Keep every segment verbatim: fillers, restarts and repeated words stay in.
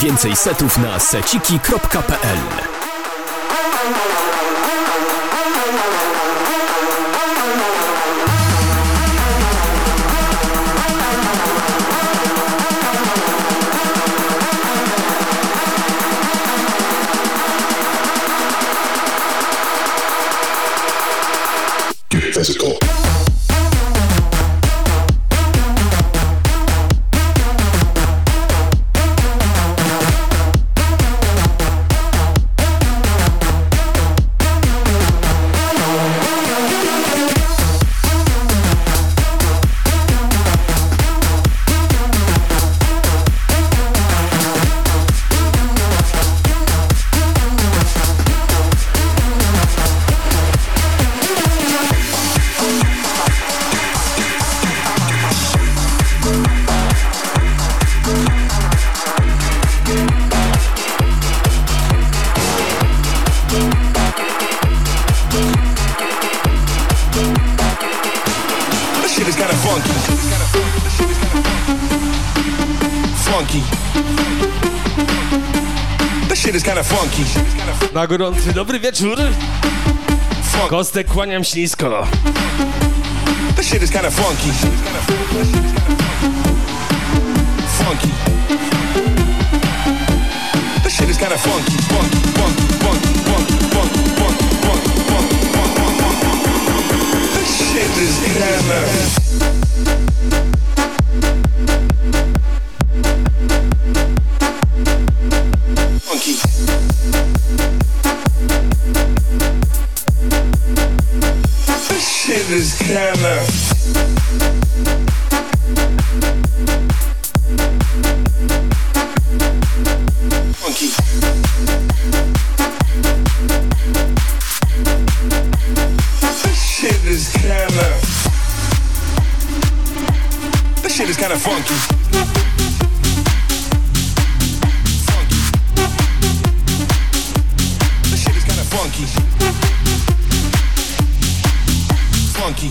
Więcej setów na seciki kropka p l. Physical. Na gorący dobry wieczór. Kostek, kłaniam się nisko. This shit is kinda funky. Funky. This shit is kinda funky. Funky, funky, funky, funky, funky, funky, funky, funky, funky. This shit is kinda. Is kinda funky. This shit is kinda. This shit is kinda funky. Funky. This shit is kinda funky. Funky.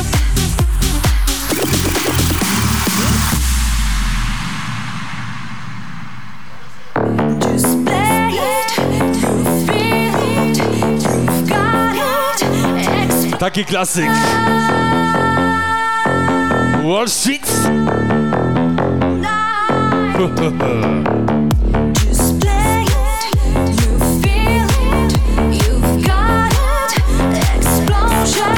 Just play it, you feel it, you've got it. Taki klasyk. Wall Street. Just play it, you feel it, you've got it. Explosion.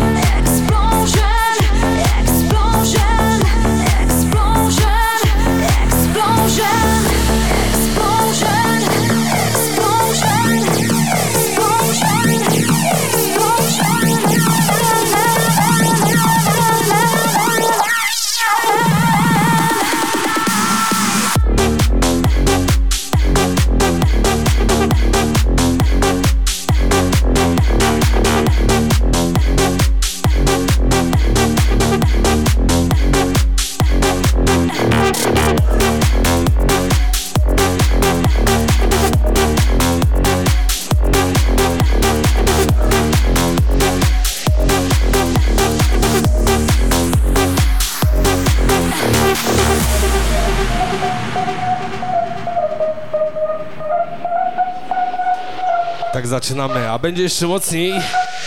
Tak zaczynamy, a będzie jeszcze mocniej.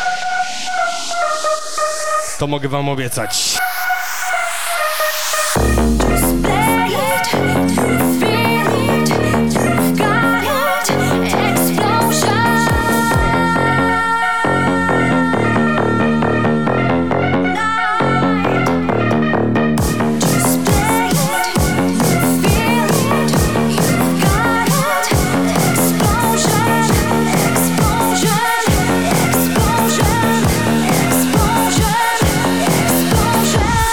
To mogę wam obiecać. Explosion.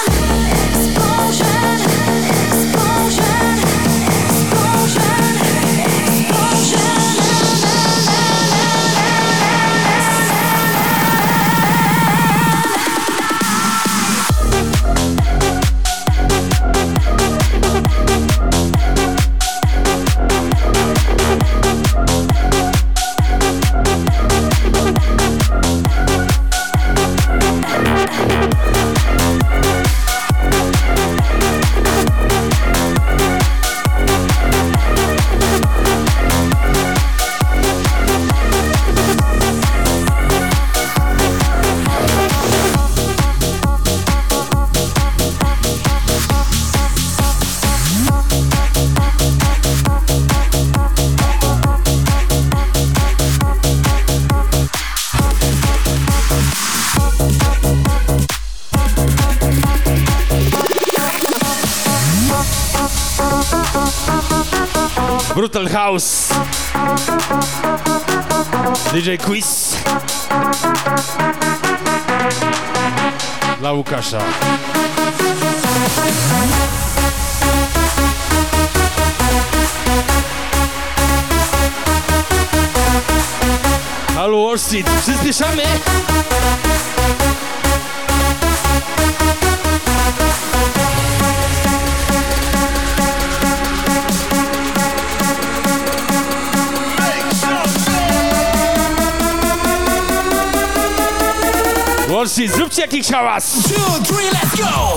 Brutal House, D J Quiz dla Łukasza. Halo Wall Street, przyspieszamy! Wall Street, zróbcie jakiś hałas! Two, three, let's go!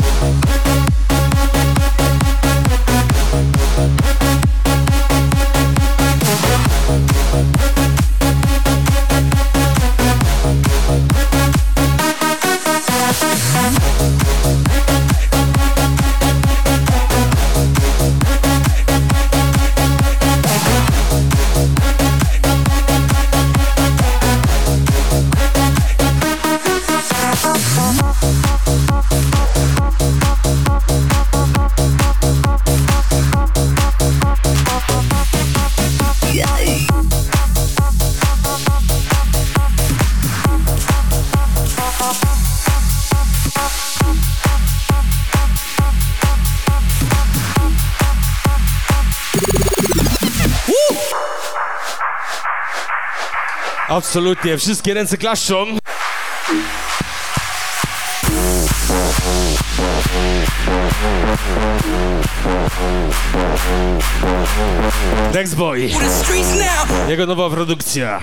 Absolutnie, wszystkie ręce klaszczą. Next Boy, jego nowa produkcja.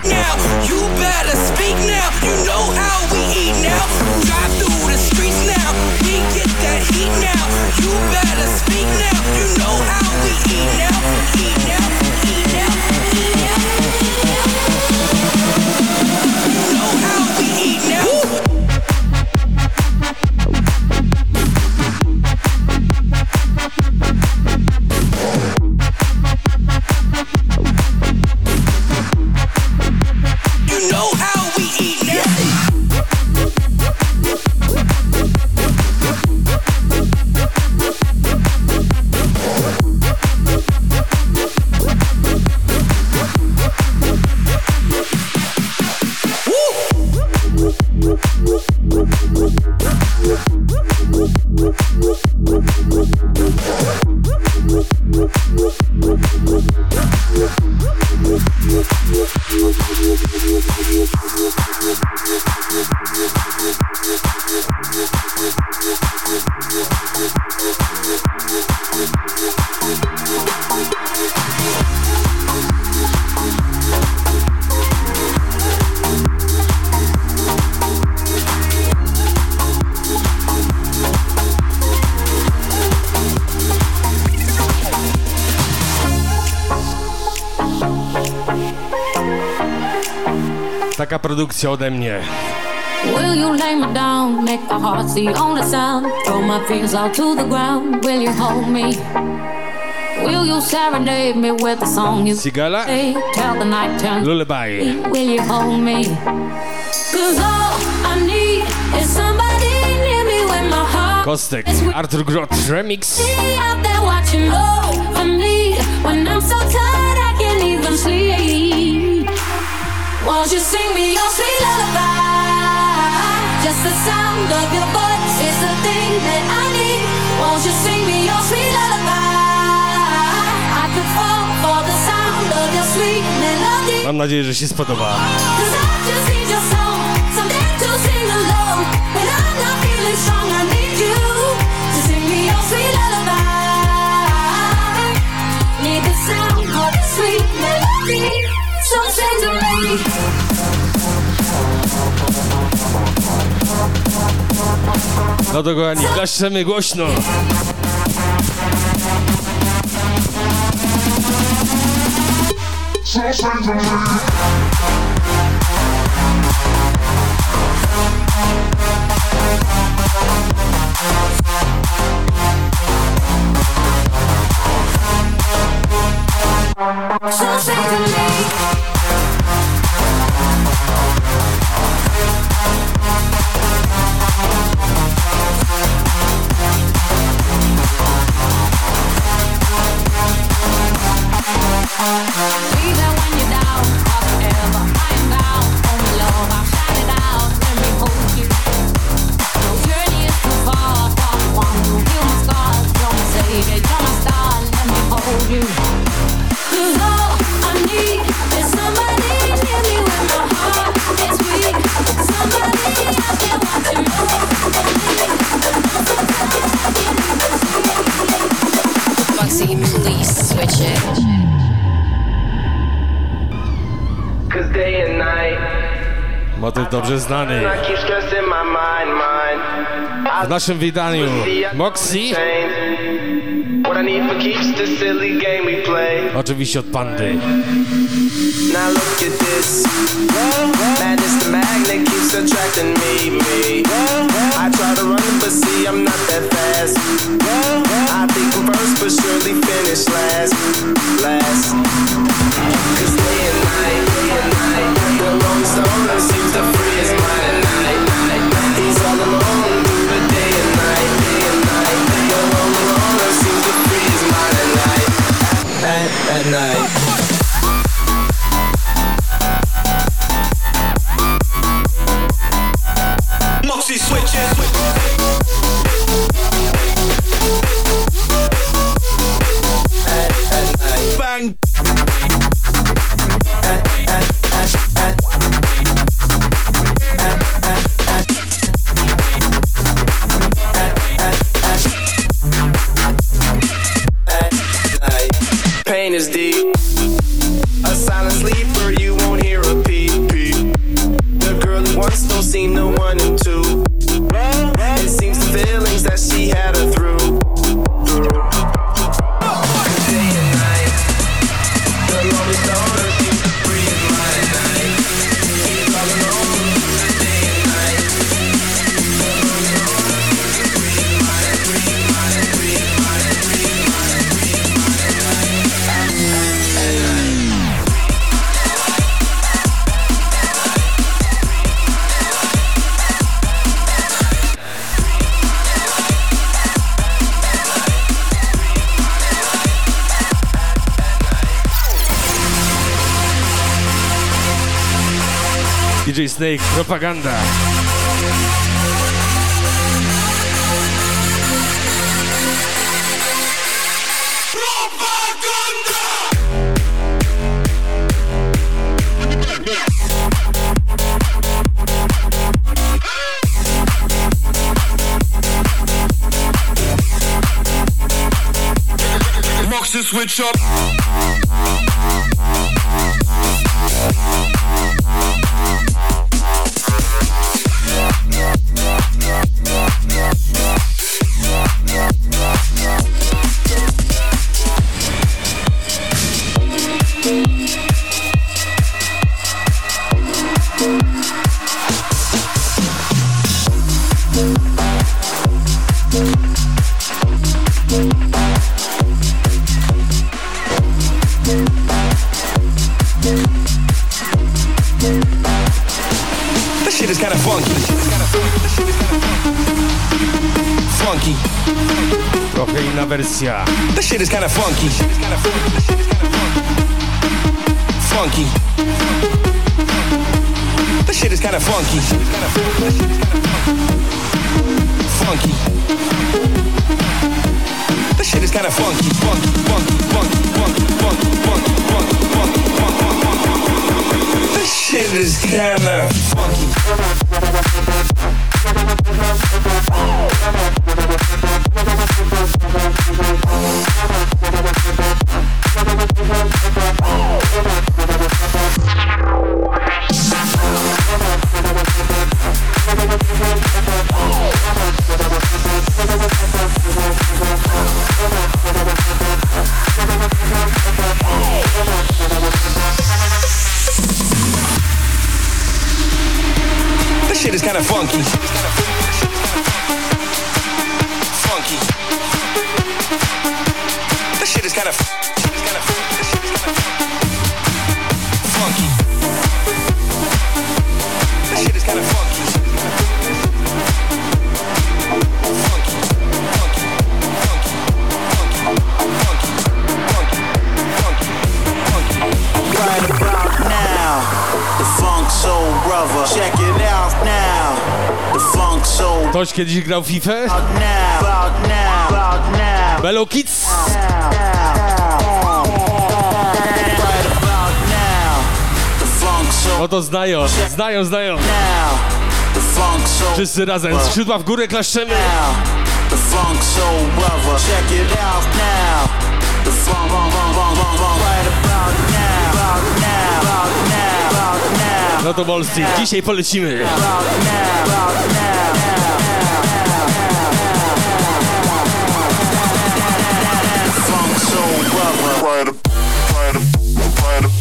Taka produkcja ode mnie. Will you lay me down, make my heart the only sound, throw my fears all to the ground, will you hold me? Will you serenade me with the song you Sigala, play, till the night turns Lullaby. Will you hold me? Cause all I need is somebody near me when my heart Kostek, Artur Grot, remix. out there watching over me when I'm so tired I can't even sleep. Won't you sing me your sweet lullaby? Just the sound of your voice is the thing that I need. Won't you sing me your sweet lullaby? I could fall for the sound of your sweet melody. Mam nadzieję, że się spodoba. Cause I just need your song, something to sing along. When I'm not feeling strong, I need you to sing me your sweet lullaby. Need the sound of your sweet melody. So sing to me. No to kochani, klaszczemy głośno. So sing to me. So sing to me. switch it. Cause day and night Motyw dobrze znany. I keep stressing my mind, mind. W naszym wydaniu Moxie, What I need for keeps the silly game we play. oczywiście od Pandy. Now look at this. Madness, the magnet keeps attracting me, me. I try to run but see I'm not that fast. I think I'm first but surely finish last, last. Cause day and night, day and night, the lone stoner seems to free his mind at night, night, night. He's all alone through the day and night, day and night. The lone stoner seems to free his mind at night, at, at night. Moxie switches. Bang. Pain is deep. A silent sleeper, you won't hear a peep, peep. The girl who once don't seem the one and two. It seems the feelings that she had her through. Day and night, the lonely stoner seems to free his mind at night. He's all alone through the day and night. The lonely stoner seems to free his mind, free his mind, free his mind, free his mind, free his mind at night. D J Snake, propaganda. Moxie switch up. Trochę inna wersja. This shit is kinda funky. Funky. This shit is kinda funky. Funky. This shit is kinda funky. Funky, funky, funky, funky, funky, funky, funky, funky, funky. This shit is kinda funky. This shit is kinda funky. Funky. This shit is kinda funky. This shit is kinda funky. Funky, funky, funky, funky, funky, funky, funky, funky. Right about now, the funk soul brother. Check it out now. The funk soul. Ktoś kiedyś grał w FIFA? About now, about now, about now. Melo Kids? Right about now, the funk soul. No to znają, znają, znają. Now, the funk soul. Wszyscy razem, skrzydła w górę klaszczemy. Now, the funk soul brother. Check it out now. The funk, funk, funk, funk, funk, funk, right about now, about now, about now, about now. No to Wall Street, dzisiaj polecimy. About now, about now, funk soul brother. Right up, right up, right up,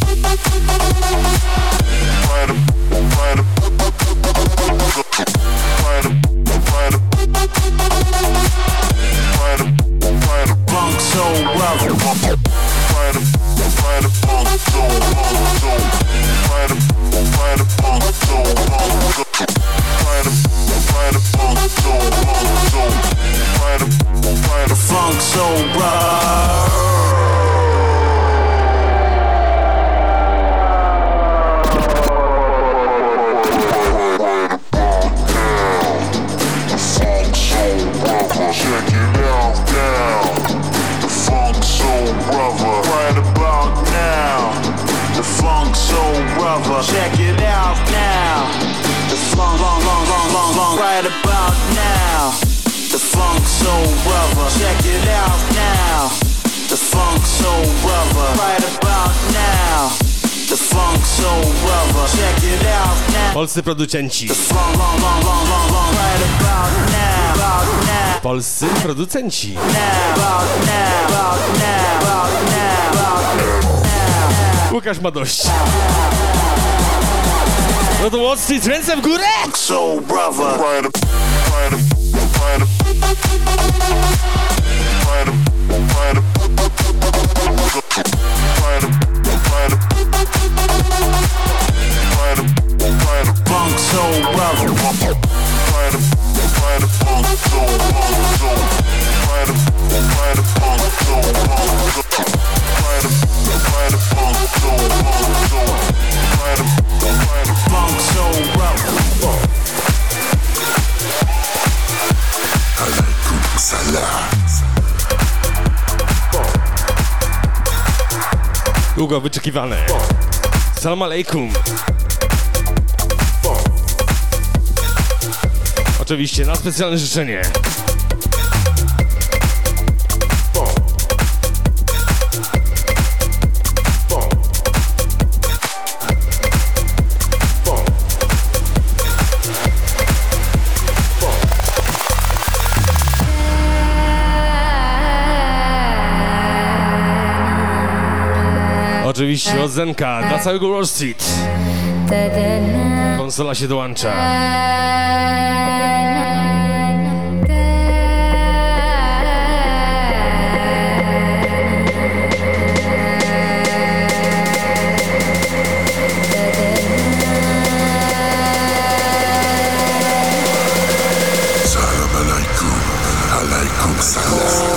right up, right up, right up, right up, right up, right up, funk soul brother. Right up, right up, funk soul, funk soul. Right up, right up, funk soul, funk soul. Right up, right up, funk soul, funk soul. Right up, right up, funk soul brother. Check it out now, the funk soul brother. Right about now, the funk soul brother. Check it out now, the funk, funk, funk, funk, funk, funk. Right about now, the funk soul brother. Check it out now, the funk soul brother. Right about now, the funk soul brother. Check it out now. Polscy producenci. The funk, funk, funk, funk, funk, funk. Right about now, about now. Polscy producenci. Now, about now, about now, about now, about now. Łukasz ma dość. No to Wall Street, ręce w górę! Soul brother. Right up, right up, right up. Right up, right up. Right up, right up. Right up, right up. Funk soul brother. Right up, right up. Funk soul, funk soul. Right up, right up. Funk soul, funk soul. Right up, right up. Funk soul, funk soul. Right up, right up. Funk soul brother. Alaikum salam. Długo wyczekiwane. Salam alaikum. Oczywiście na specjalne życzenie. Oczywiście od Zenka dla całego Wall Street. Konsola się dołącza. Salam alaikum, alaikum salam.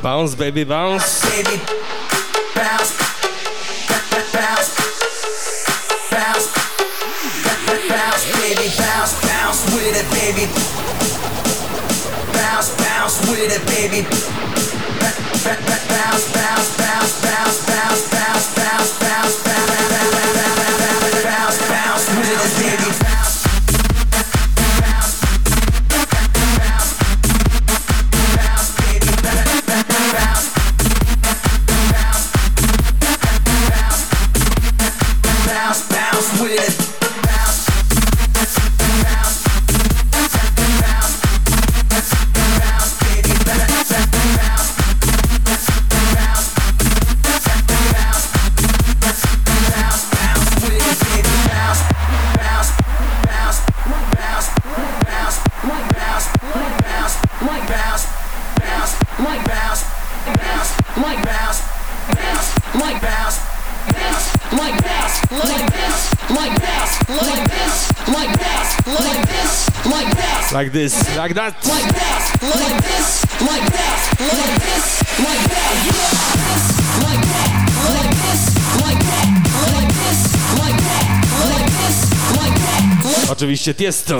Bounce, baby, bounce. Baby, bounce, bounce, bounce, bounce, baby, bounce, bounce with it, baby. Bounce, bounce with it, baby. Bounce, bounce, bounce, bounce, bounce, bounce, bounce, bounce, bounce, bounce, bounce, bounce with it, baby. Bounce, bounce, bounce, bounce, baby. Bounce, bounce, bounce, bounce with it. Bounce, bounce, bounce, bounce, baby. Bounce, bounce, bounce, bounce, bounce with it, baby. Bounce, bounce, bounce, bounce, bounce, bounce, bounce, bounce, bounce, bounce, bounce, like bounce, bounce, like bounce, bounce, like bounce, like this, like bounce, like this, like bounce, like this, like bounce, Like this, like that. like bounce, like this, like bounce, like this, like bounce, like that, like this, like that, like this, like that, like this, like that. Oczywiście Tiesto.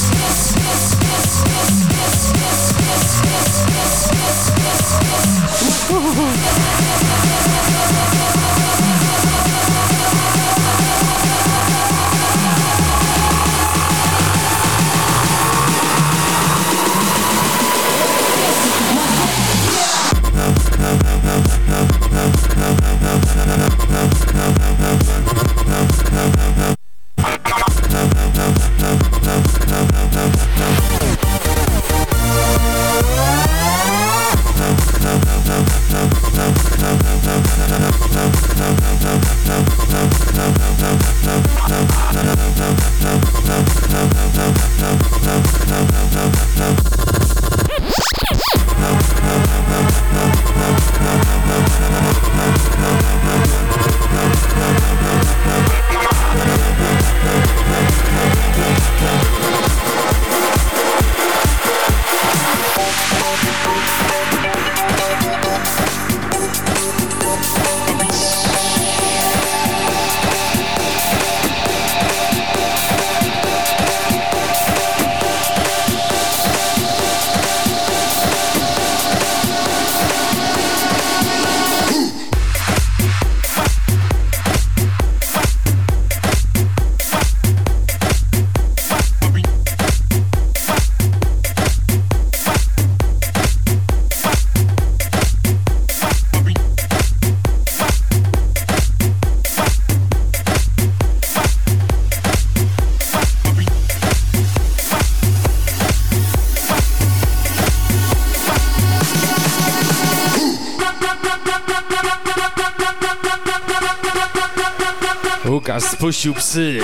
Łukasz spuścił psy.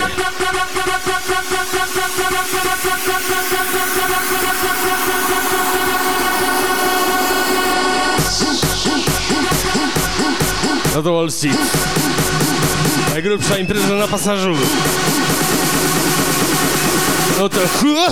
No to Wall Street. Najgrubsza impreza na pasażu. No to...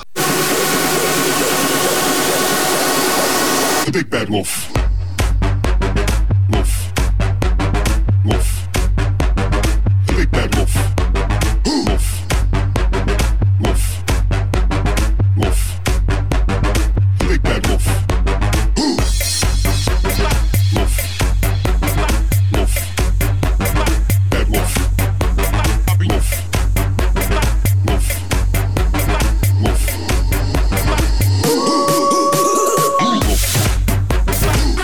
The big bad wolf. Wolf. Wolf. The big bad wolf. Wolf. Wolf. Wolf. The big bad wolf. Wolf. Wolf. Bad wolf. Wolf. Wolf. Wolf. Wolf.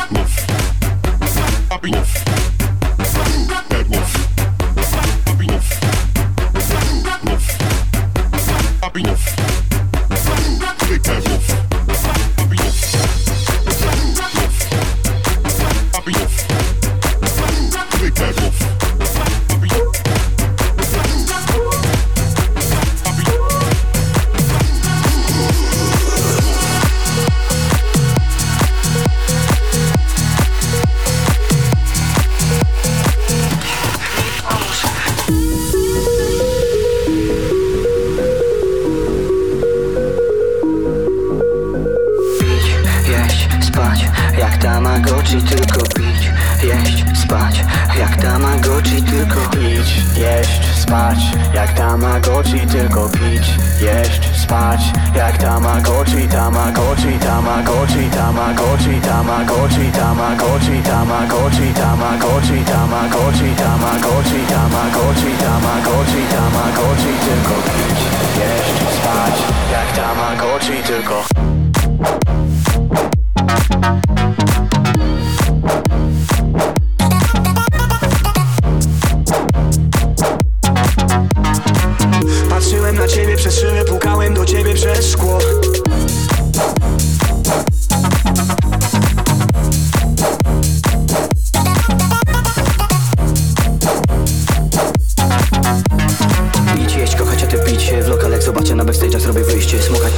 Tamagotchi, tylko pić, jeść, spać. Jak Tamagotchi, tylko pić, jeść, spać. Jak Tamagotchi, tylko pić, jeść, spać. Jak Tamagotchi, Tamagotchi, Tamagotchi, Tamagotchi, Tamagotchi, Tamagotchi, Tamagotchi, Tamagotchi, Tamagotchi, Tamagotchi, Tamagotchi, Tamagotchi, Tamagotchi, tylko pić, jeść, spać. Jak Tamagotchi, tylko. Patrzyłem na ciebie przez szybę, pukałem do ciebie przez szkło. Pić, jeść, kochać, a ty pić się w lokalach. Zobaczę na backstage'ach, zrobię wyjście, smukać.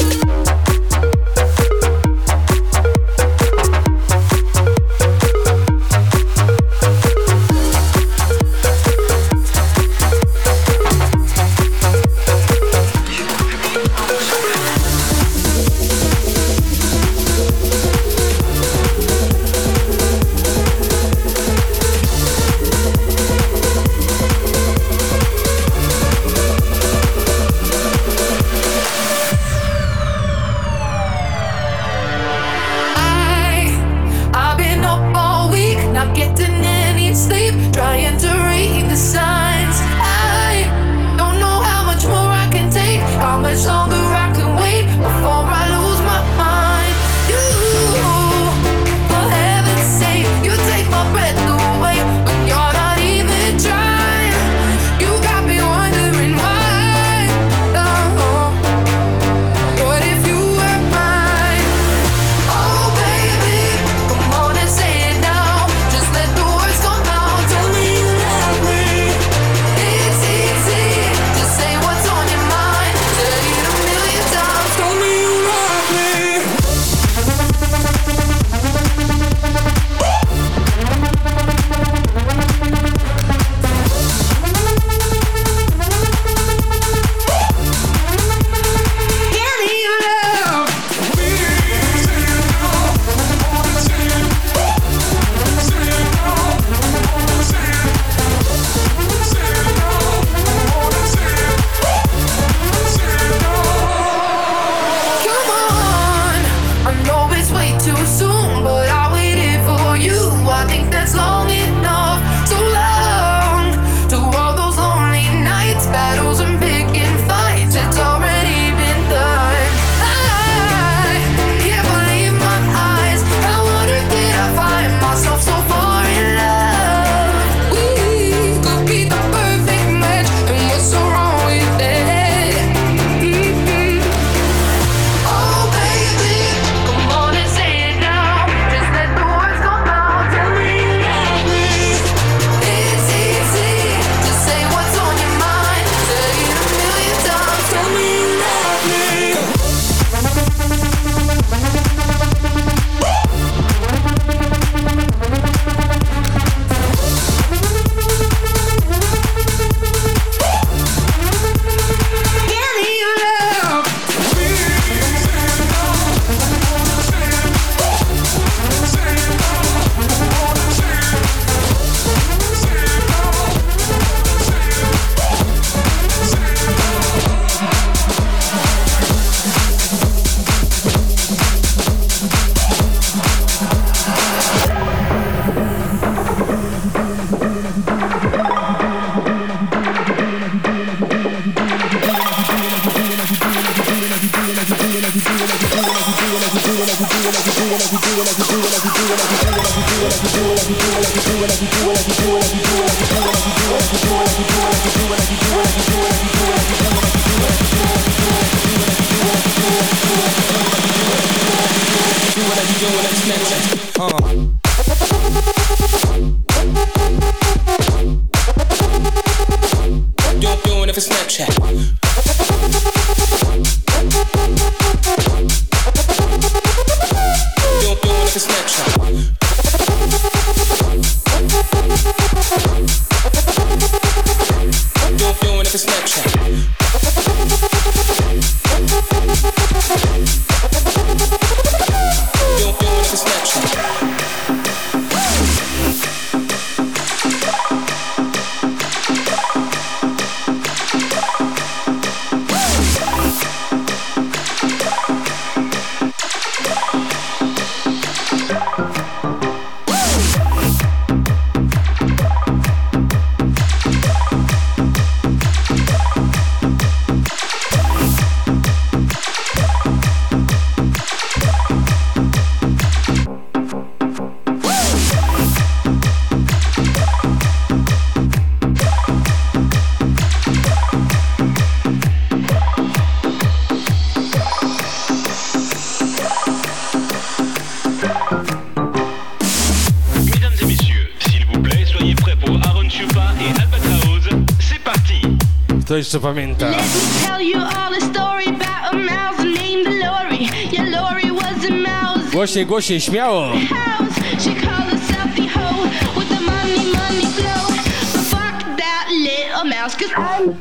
to jeszcze pamięta. Let me tell you all a story about a mouse named Lori. Yeah, Lori was a mouse. Głośniej, głośniej, śmiało. House. She called herself the hoe with the money, money flow. But fuck that little mouse, 'cause I'm...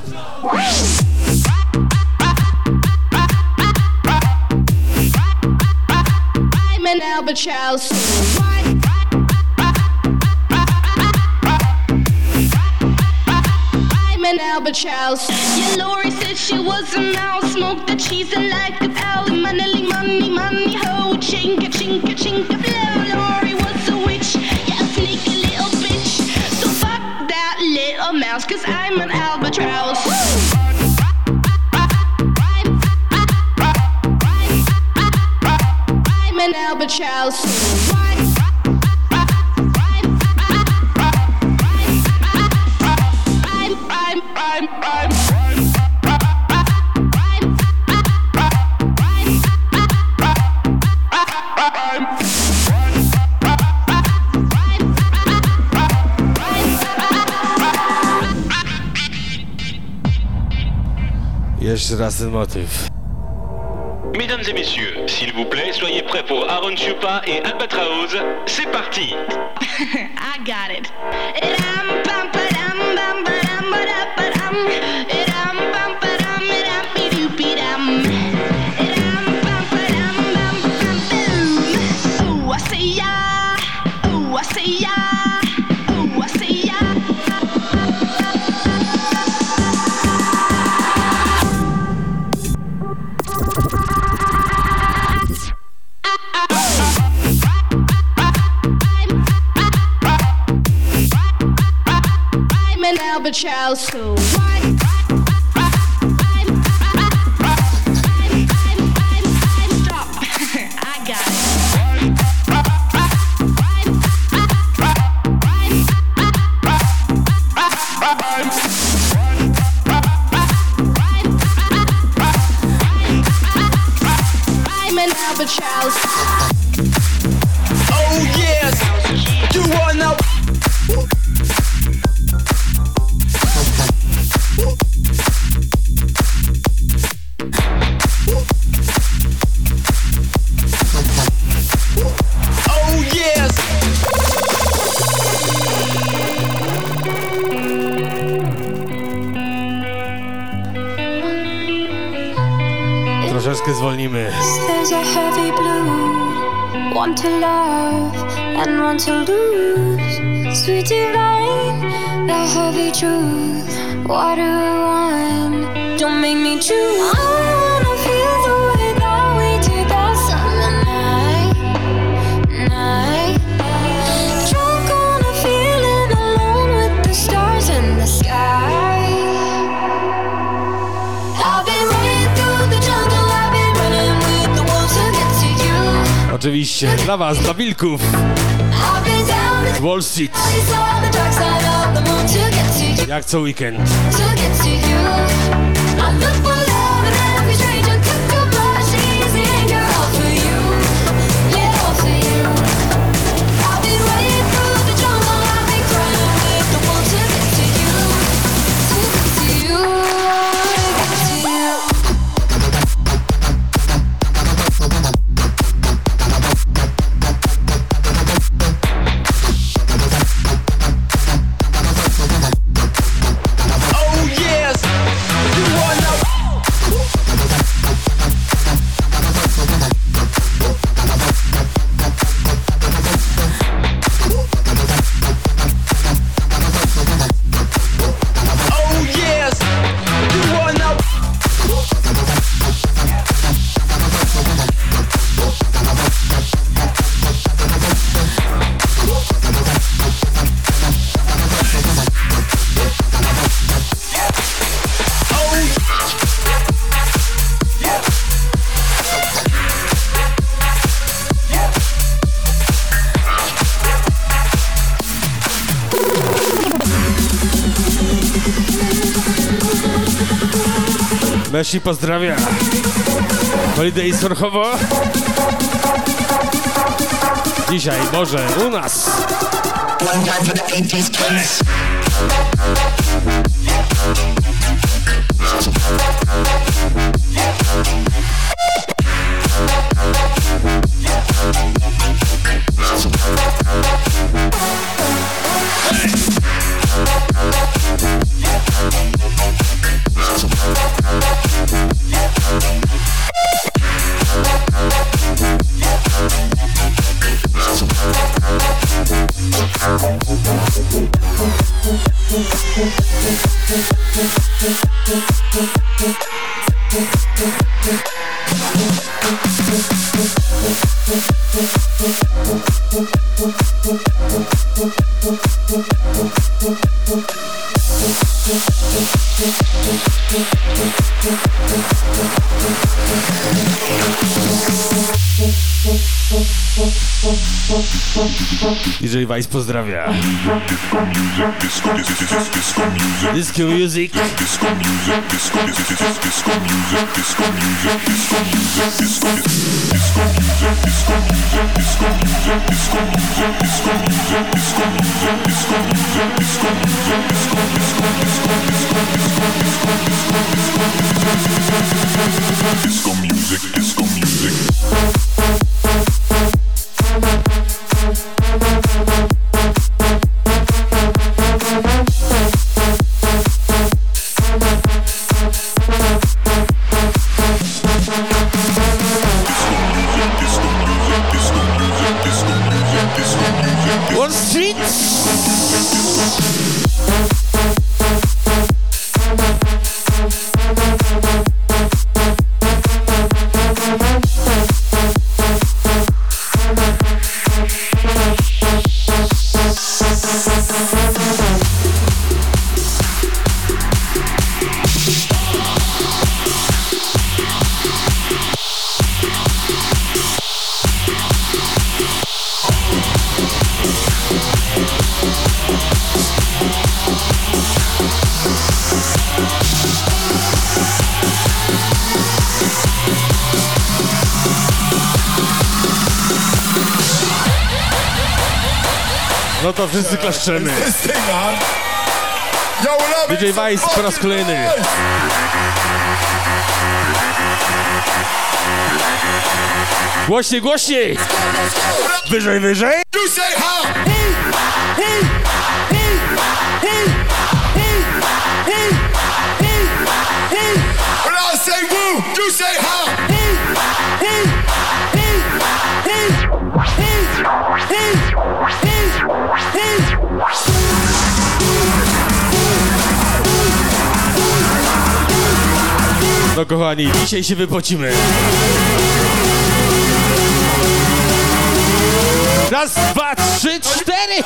I'm an albatross. I'm an albatross. Yeah, Lori said she was a mouse. Smoked the cheese and like a pal. Money, money, money, ho. Chinka, chinka, chinka, blow. Lori was a witch. Yeah, a sneaky little bitch. So fuck that little mouse, 'cause I'm an albatross. I'm an albatross. I'm, I'm, I'm. Jeszcze raz ten motyw. Mesdames et messieurs, s'il vous plaît, soyez prêts pour Aaron Chupa et Albatraoz. C'est parti. I got it. Ram, pam, padam, bam, badam, badam, ram, pam, padam, ram, bi-doo-bi-dam. Ram, pam, padam, bam, bam, boom. Ooh, I say ya. Ooh, I say ya. Ooh, I say ya. I'm an albatross. So why? Stop. I got it. I'm an albatross. Oh yes, you wanna. Oh yes. Troszeczkę zwolnimy. There's a heavy blue, one to love and one to lose. Sweet divine, the heavy truth. Water wine, don't make me choose. I wanna feel the way that we did that summer night, night. Drunk on a feeling, alone with the stars in the sky. I've been running through the jungle, I've been running with the wolves to get to you. Oczywiście, dla was, dla wilków. I've been down the Wall Street. saw the dark side of the moon to get to you. Jak co weekend. To get to you, I look for love in every stranger. Took a blush, easy anger, all for you. Yeah, all for you. I've been running through the jungle, I've been crying with the wolves to get to you. To get to you, to get to you. Oh yes, you wanna. Oh yes, you wanna. Messi pozdrawia. Holiday z Orchowo. Dzisiaj może u nas. One time for the eighties kids. D J Vice pozdrawia. Disco music. Disco music, disco music. One street. No to wszyscy klaszczemy. D J Vice po raz kolejny. Głośniej, głośniej! Wyżej, wyżej! No kochani, dzisiaj się wypocimy. Raz, dwa, trzy, cztery!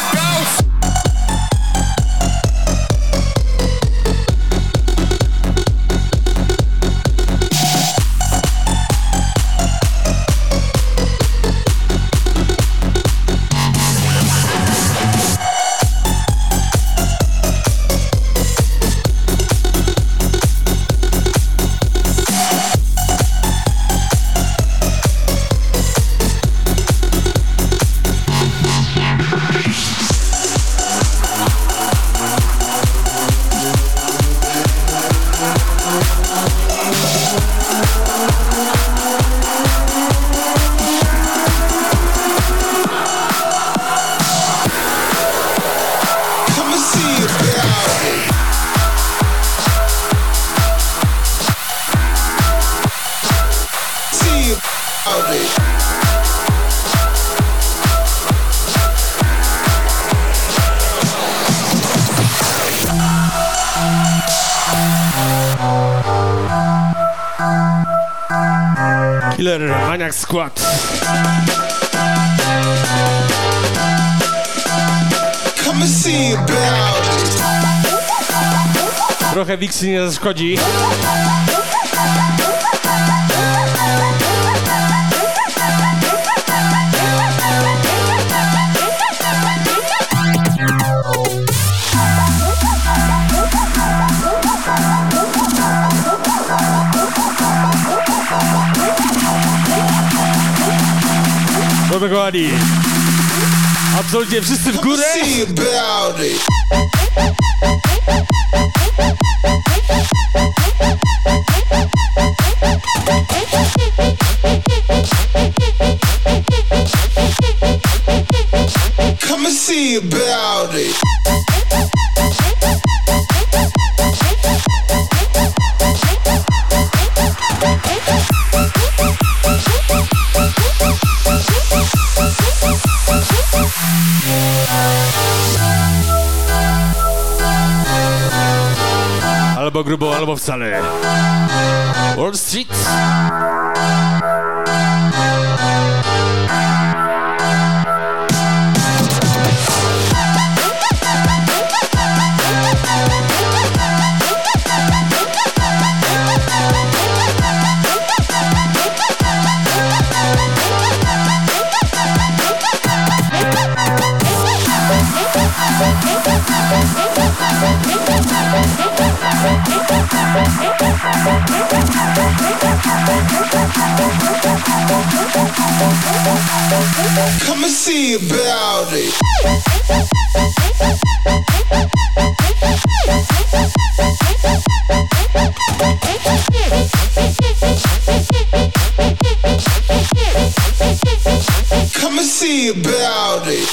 Killer Maniac Squad. Trochę Wixy nie zaszkodzi. No dokładnie. Absolutnie wszyscy w górę. see about it. Albo grubo, albo wcale. Wall Street. Come and see about it. Come and see about it.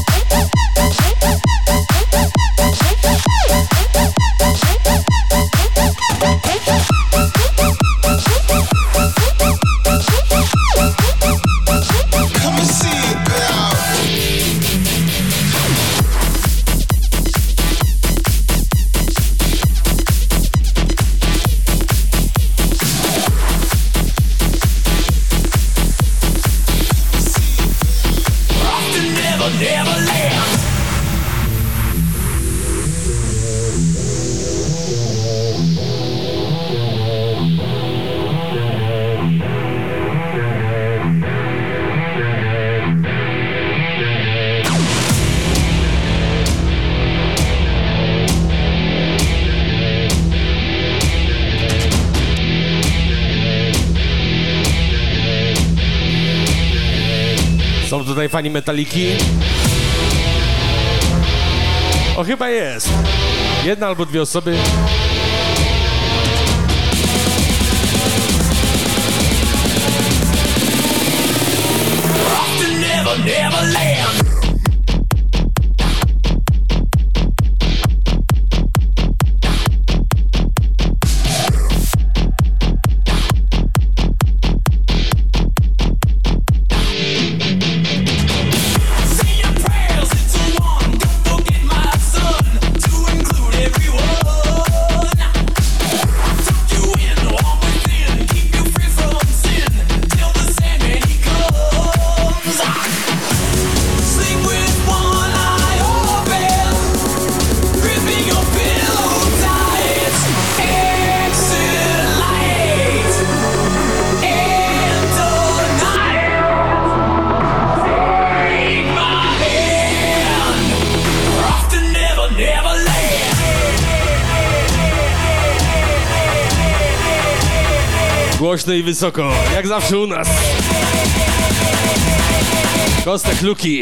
Są tutaj fani Metaliki? O, chyba jest. Jedna albo dwie osoby. Never, never land. Głośno i wysoko, jak zawsze u nas. Kostek Luki.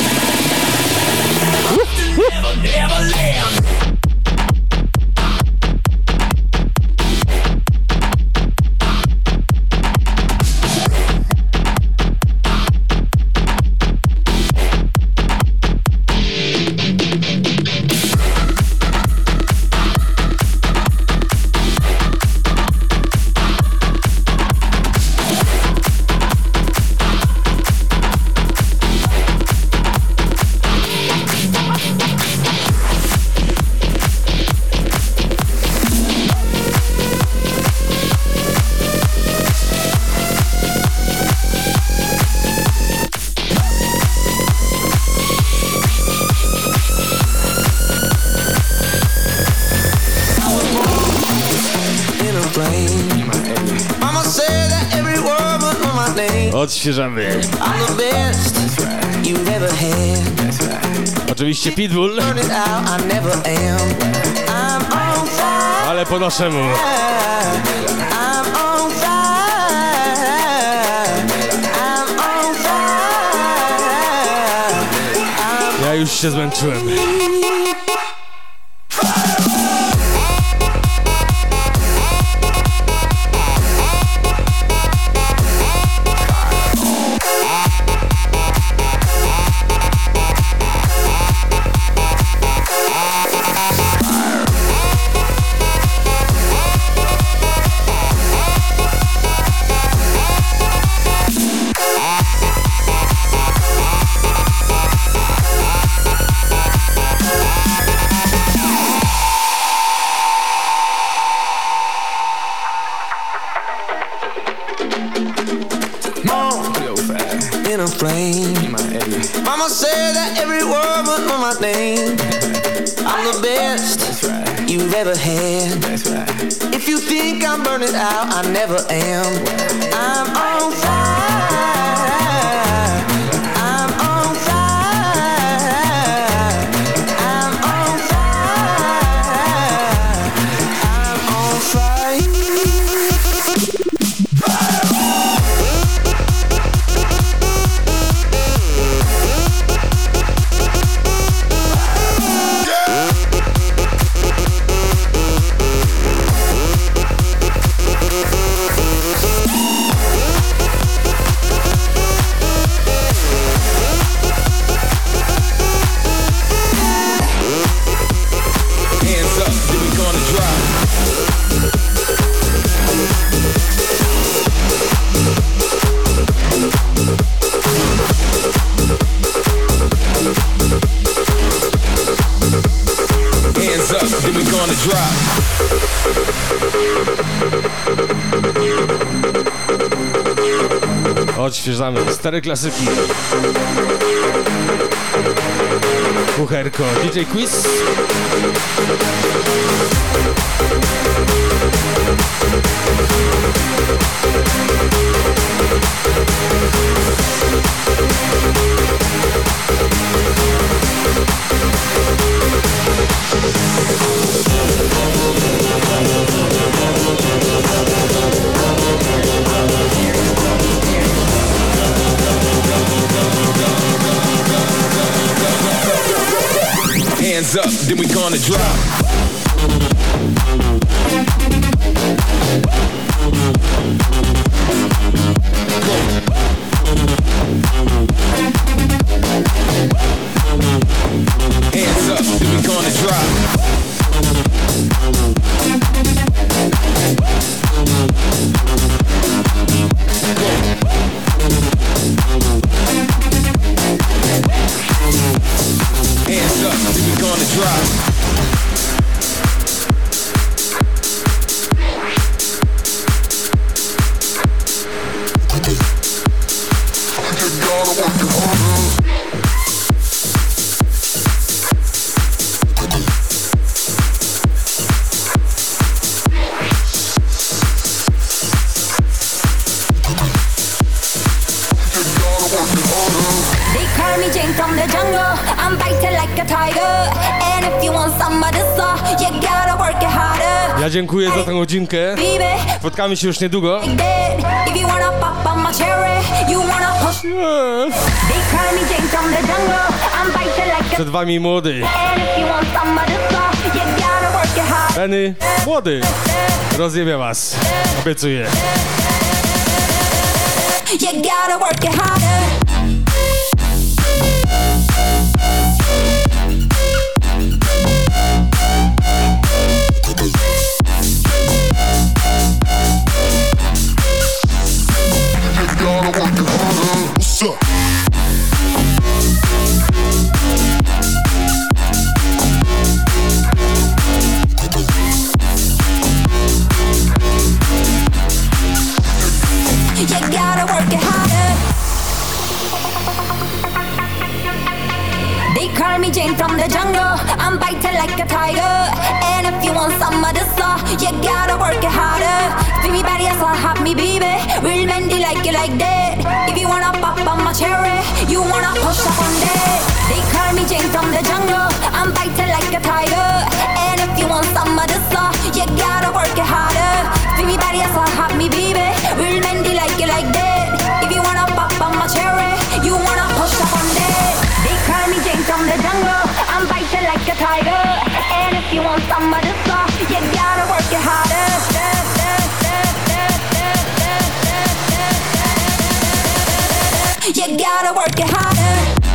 Odświeżamy. Oczywiście Pitbull, ale po naszemu. Ja już się zmęczyłem. Mama said that every word was on my name. I'm the best That's right. you've ever had. That's right. If you think I'm burning out, I never am. I'm on fire. I'm on fire. I'm on fire. I'm on fire. Odświeżamy stare klasyki. Kucherko, D J Quiz. Hands up, then we gonna drop. Hands up, then we gonna drop. Hands up, then we gonna drop. Ja dziękuję za tę godzinkę. Spotkamy się już niedługo. Przed wami młody. Benny, młody. Rozjebie was. Obiecuję. You gotta work it harder. Jane from the jungle, I'm biting like a tiger. And if you want some of this stuff, you gotta work it harder. Feel me body, so hot me baby. Real Mendy like it like that. If you wanna pop on my cherry, you wanna push up on that. They call me Jane from the jungle, I'm biting like a tiger. And if you want some of this stuff, you gotta work it harder. Feel me body, so hot me baby. Real Mendy like it like that. If you wanna pop on my cherry, you wanna push up on that. They call me Jane from the jungle, I'm biting like a tiger. And if you want some of this stuff, you gotta work it harder. You gotta work it harder.